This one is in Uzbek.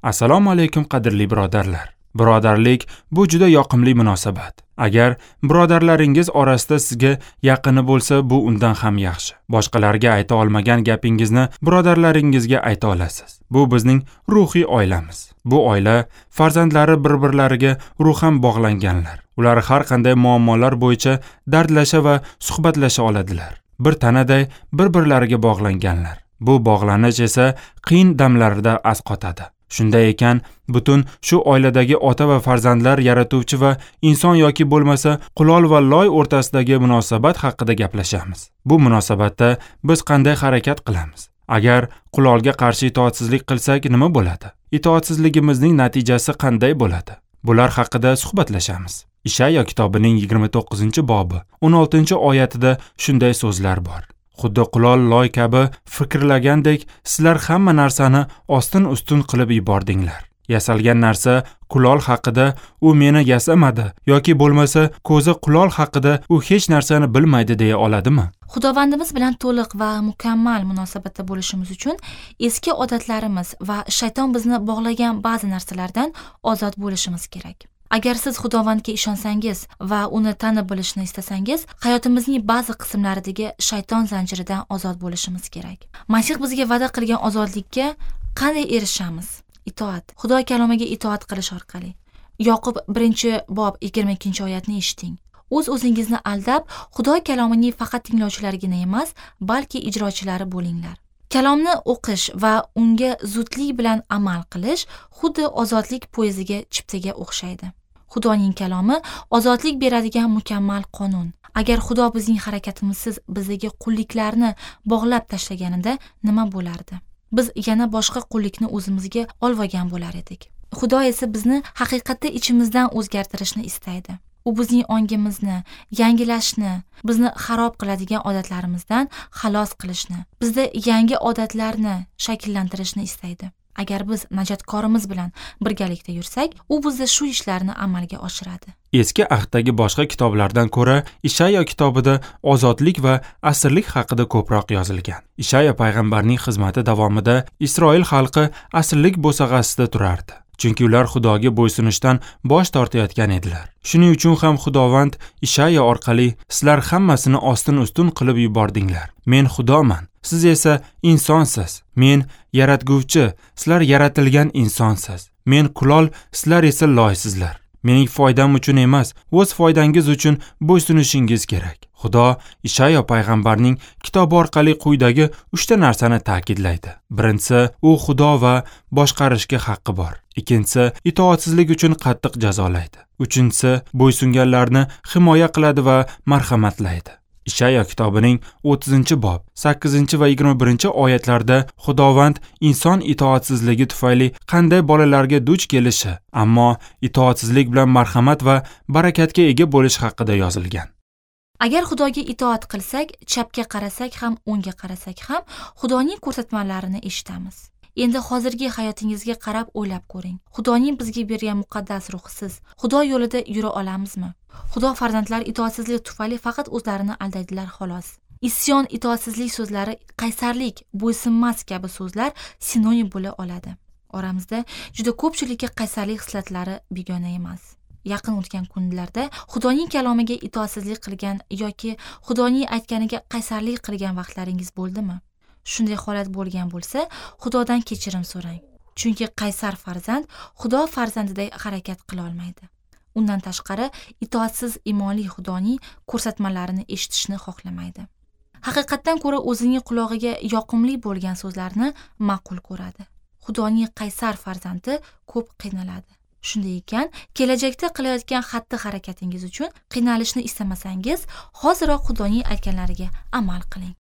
Assalomu alaykum qadrli birodarlar. Birodarlik bu juda yoqimli munosabat. Agar birodarlaringiz orasida sizga yaqini bo'lsa, bu undan ham yaxshi. Boshqalarga ayta olmagan gapingizni birodarlaringizga ayta olasiz. Bu bizning ruhiy oilamiz. Bu oila farzandlari bir-birlariga ruhan bog'langanlar. Ular har qanday muammolar bo'yicha dardlasha va suhbatlasha oladilar. Bir tanaday bir-birlariga bog'langanlar. Bu bog'lanish esa qiyin damlarida asqotadi. Shunday ekan, butun shu oiladagi ota va farzandlar yaratuvchi va inson yoki bo'lmasa qulol va loy o'rtasidagi munosabat haqida gaplashamiz. Bu munosabatda biz qanday harakat qilamiz? Agar qulolga qarshi itoatsizlik qilsak nima bo'ladi? Itoatsizligimizning natijasi qanday bo'ladi? Bular haqida suhbatlashamiz. Ishaya kitobining 29-bobi 16-oyatida shunday so'zlar bor. Xuddi qulol loy kabi fikrlagandek, sizlar hamma narsani ostin-ustun qilib yubordinglar. Yasalgan narsa qulol haqida u meni yasamadi yoki bo'lmasa ko'zi qulol haqida u hech narsani bilmaydi deya oladimi? Xudovandimiz bilan to'liq va mukammal munosabatda bo'lishimiz uchun eski odatlarimiz va shayton bizni bog'lagan ba'zi narsalardan ozod bo'lishimiz kerak. Agar siz Xudovandga ishonsangiz va uni tanib bilishni istasangiz, hayotimizning ba'zi qismlaridagi shayton zanjiridan ozod bo'lishimiz kerak. Masih bizga va'da qilgan ozodlikka qanday erishamiz? Itoat. Xudo kalomiga itoat qilish orqali. Yoqub 1-bob 22-oyatni eshiting. O'z-o'zingizni aldab, Xudo kalomining faqat tinglovchilarigina emas, balki ijrochilari bo'linglar. Kalomni o'qish va unga zudlik bilan amal qilish xuddi ozodlik poyeziga chiptaga o'xshaydi. Xudoning kalomi ozodlik beradigan mukammal qonun. Agar Xudo bizning harakatimizsiz bizdagi qulliklarni bog'lab tashlaganida nima bo'lardi? Biz yana boshqa qullikni o'zimizga olvagan bo'lar edik. Xudo esa bizni haqiqatda ichimizdan o'zgartirishni istaydi. U bizning ongimizni yangilashni, bizni xarob qiladigan odatlarimizdan xalos qilishni, bizda yangi odatlarni shakllantirishni istaydi. Agar biz najotkorimiz bilan birgalikda yursak, u bizda shu ishlarni amalga oshiradi. Eski ahddagi boshqa kitoblardan ko'ra Ishaya kitobida ozodlik va asirlik haqida ko'proq yozilgan. Ishaya payg'ambarning xizmati davomida Isroil xalqi asirlik bo'sag'asida turardi. Chunki ular Xudoga bo'ysunishdan bosh tortayotgan edilar. Shuning uchun ham Xudovand Ishaya orqali sizlar hammasini ostin-ustun qilib yubordinglar. Men Xudoman, siz esa insonsiz. Men yaratguvchi, sizlar yaratilgan insonsiz. Men qulol, sizlar esa loysizlar. Mening foydam uchun emas, o'z foydangiz uchun bo'ysunishingiz kerak. Xudo Ishaya payg'ambarning kitobi orqali quyidagi 3 ta narsani ta'kidlaydi. Birinchisi, u Xudo va boshqarishga haqqi bor. Ikkinchisi, itoatsizlik uchun qattiq jazolaydi. Uchinchisi, bo'ysunganlarni himoya qiladi va marhamatlaydi. Ishaya kitobining 30-bob 8 va 21-oyatlarda Xudovand inson itoatsizligi tufayli qanday bolalarga duch kelishi, ammo itoatsizlik bilan marhamat va barakatga ega bo'lish haqida yozilgan. Agar Xudoga itoat qilsak, chapga qarasak ham, o'ngga qarasak ham, Xudoning ko'rsatmalarini eshitamiz. Endi hozirgi hayotingizga qarab o'ylab ko'ring. Xudoning bizga bergan muqaddas ruhisiz Xudo yo'lida yura olamizmi? Xudo farzandlar itoatsizlik tufayli faqat o'zlarini aldaydilar xolos. Isyon, itoatsizlik so'zlari, qaysarlik, bo'ysunmas kabi so'zlar sinonim bo'la oladi. Oramizda juda ko'pchilikka qaysarlik hislatlari begona emas. Yaqin o'tgan kunlarda Xudoning kalomiga itoatsizlik qilgan yoki Xudoning aytganiga qaysarlik qilgan vaqtlaringiz bo'ldimi? Shunday holat bo'lgan bo'lsa, Xudodan kechirim so'rang. Chunki qaysar farzand Xudo farzandiday harakat qila olmaydi. Undan tashqari, itoatsiz imonli Xudoning ko'rsatmalarini eshitishni xohlamaydi. Haqiqatdan ko'ra o'zining qulog'iga yoqimli bo'lgan so'zlarni ma'qul ko'radi. Xudoning qaysar farzandi ko'p qiynaladi. Shunday ekan, kelajakda qilayotgan xatti-harakatingiz uchun qiynalishni istamasangiz, hoziroq Xudoning aytganlariga amal qiling.